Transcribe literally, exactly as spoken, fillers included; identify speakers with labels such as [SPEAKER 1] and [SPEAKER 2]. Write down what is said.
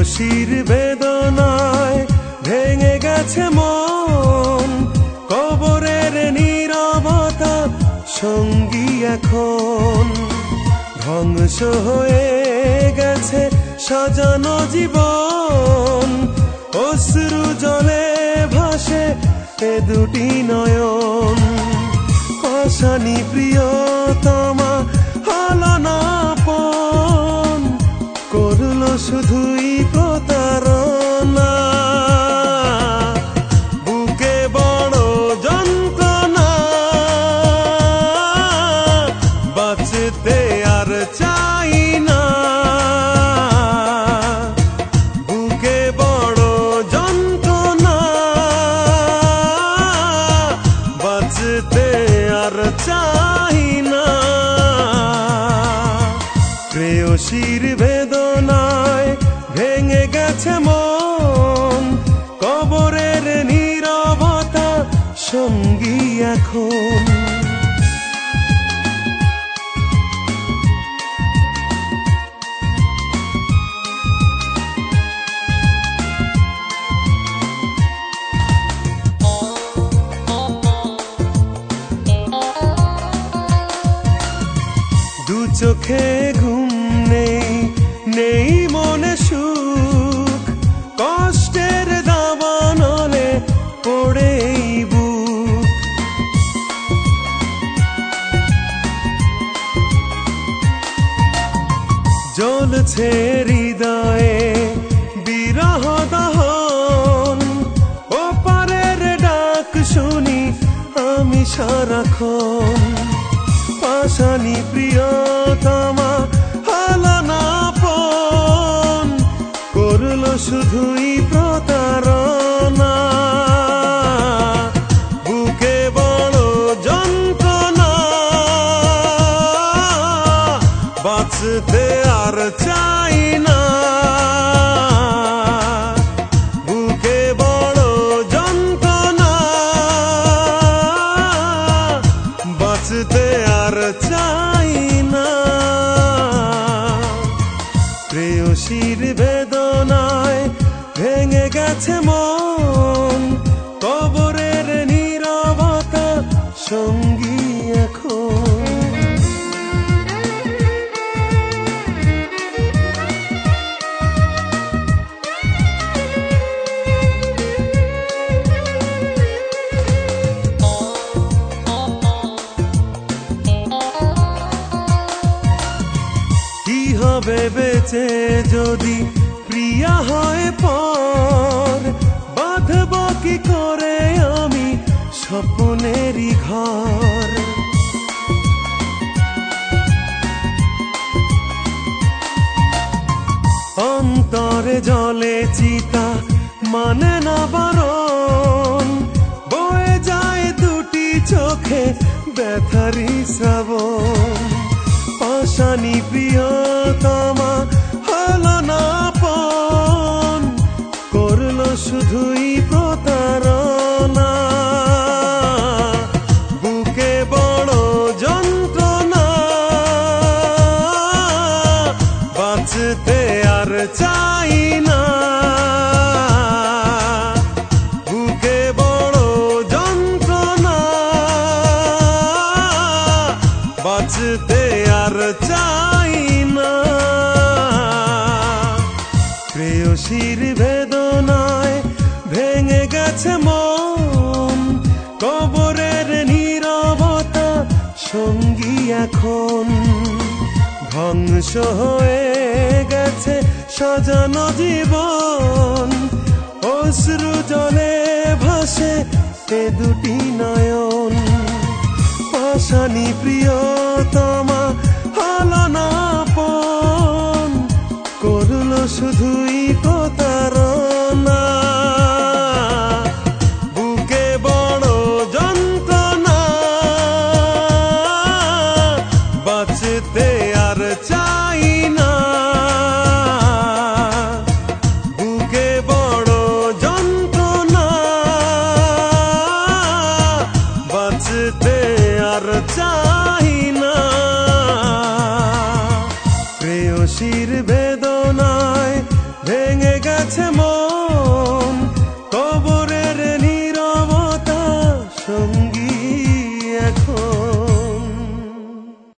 [SPEAKER 1] প্রেয়সীর বেদনায় ভেঙে গেছে মন, কবরের নীরবতা সঙ্গী এখন। ধ্বংস হয়ে গেছে সাজানো জীবন, অশ্রু জলে ভাসে এ দুটি নয়ন। পাশানি প্রিয়তমা হলো না আপন, করলো শুধুই প্রতারণা। বুকে বড় যন্ত্রণা, বাঁচতে আর চাই না। বুকে বড় যন্ত্রণা, বাঁচতে আর চাই না। প্রেয়সীর বেদনায় ভেঙে গেছে মন, কবরের নীরবতা সঙ্গী এখন। দু চোখে ঘুম নেই, নেই মনে সুখ, কষ্টের দাবানলে পড়েই বুক। জ্বলছে হৃদয়ে বিরহ দহন, ওপারের ডাক শুনি আমি সারাক্ষণ। পাশানি প্রিয়তমা হলো না আপন, করলো শুধুই প্রতারণা। বুকে বড় যন্ত্রণা, বাঁচতে আর চাই না। বুকে বড় যন্ত্রণা, বাঁচতে আর চাই না। প্রেয়সীর বেদনায় ভেঙে গেছে মন, কবরের নীরবতা সঙ্গী এখন। কি হবে বেঁচে যদি প্রিয়া হয় পর, বাঁধব কি করে আমি স্বপ্নেরই ঘর। অন্তরে জলে চিতা মানে না বারণ, বয়ে যায় দুটি চোখে ব্যথারি শ্রাবণ। পাশানি প্রিয়তমা হলো না আপন, করলো শুধুই প্রতারণা। বুকে বড় যন্ত্রণা, বাঁচতে আর চাই না। বুকে বড় যন্ত্রণা, বাঁচতে আর চাই না। প্রেয়সীর বেদনায় ভেঙে গেছে মন, কবরের নীরবতা সঙ্গী এখন। ধ্বংস হয়ে গেছে সাজানো জীবন, অশ্রু জলে ভাসে এ দুটি নয়ন। পাশানি প্রিয়তমা হলো না আপন,